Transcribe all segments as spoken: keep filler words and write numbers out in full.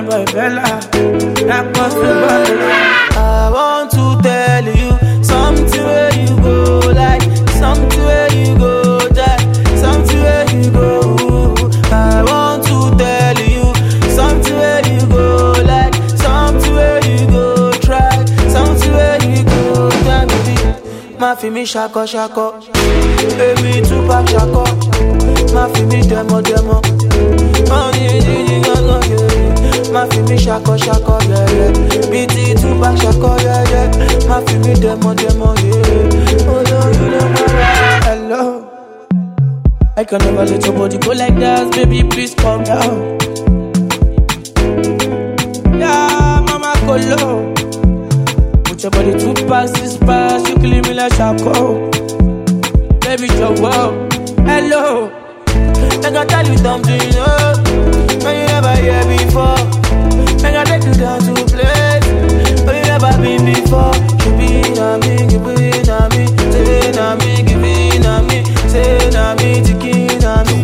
boy Bella, that was the bottle. I want to tell you something where you go, like something where you go, that something where you go. I want to tell you something where you go, like something where you go, try something where you go, that baby. Ma fi mi shako shako, baby two pack shako. Ma fi mi demo demo, oh yeah yeah yeah yeah. Ma fi mi shako shako yeah yeah. B T two pack shako yeah yeah. Ma fi mi demo demo yeah. Oh no you know my hello. I can never let your body go like that, baby. Please calm down. Yeah, mama colo. Put your body two past this pass, you kill me like Shako. Baby, your wow. Hello. I gotta tell you something, you know, when you never hear before. I gotta take you down to a place where you never been before. You be na me, you be na me, say na me, give me na me, say na me, tiki na me.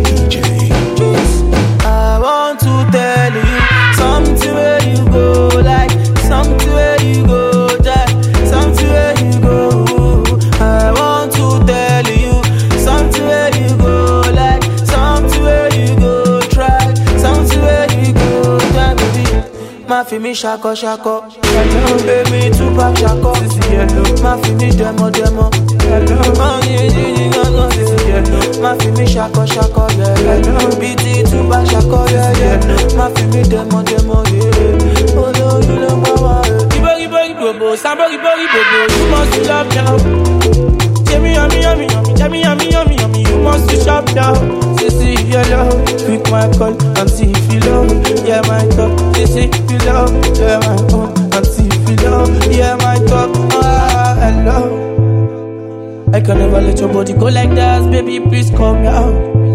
I want to tell you something where you go, like something where you go, that something where you go. I want to tell you something where you go, like something where you go, try something where you go, that baby. Ma fi mi shako shako, hello baby two pack shako. Ma fi mi demo demo, hello oh yeah yeah yeah yeah. Ma fi mi shako shako yeah yeah. B T two pack shako yeah yeah. Ma fi mi demo demo yeah. Oh no you know mama. Ibori bori bobo, somebody bori bobo. You must love now. Yummy yummy yummy yummy yummy yummy yummy. You must shop now. Say see you love, pick my call and see if you love. Yeah my talk, say see if you love. Yeah my phone and see if you love. Yeah my talk, ah hello. I can never let your body go like that, baby. Please calm down.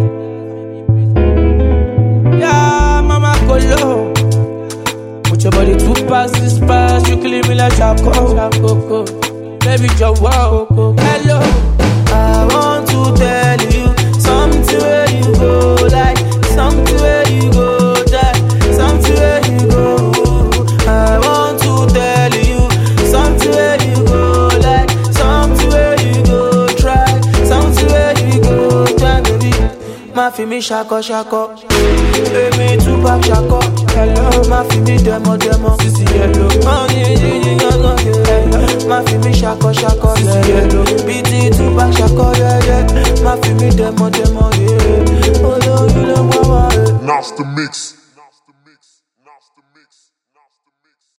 Yeah, mama colo. Put your body two past this pass, you kill me like Shako. Baby, your wow. Hello. I want to tell you something where you go, like something where you go, that something where you go. I want to tell you something where you go, like something where you go, try something where you go, that baby. Ma fi mi shako shako, baby two pack shako. Hello, ma fi mi demo demo, sisi hello. Oh yeah yeah yeah yeah. Ma fi mi shako shako yeah yeah. B T two pack shako yeah yeah. Ma fi mi demo demo yeah. Oh no you know mama. Master Mix.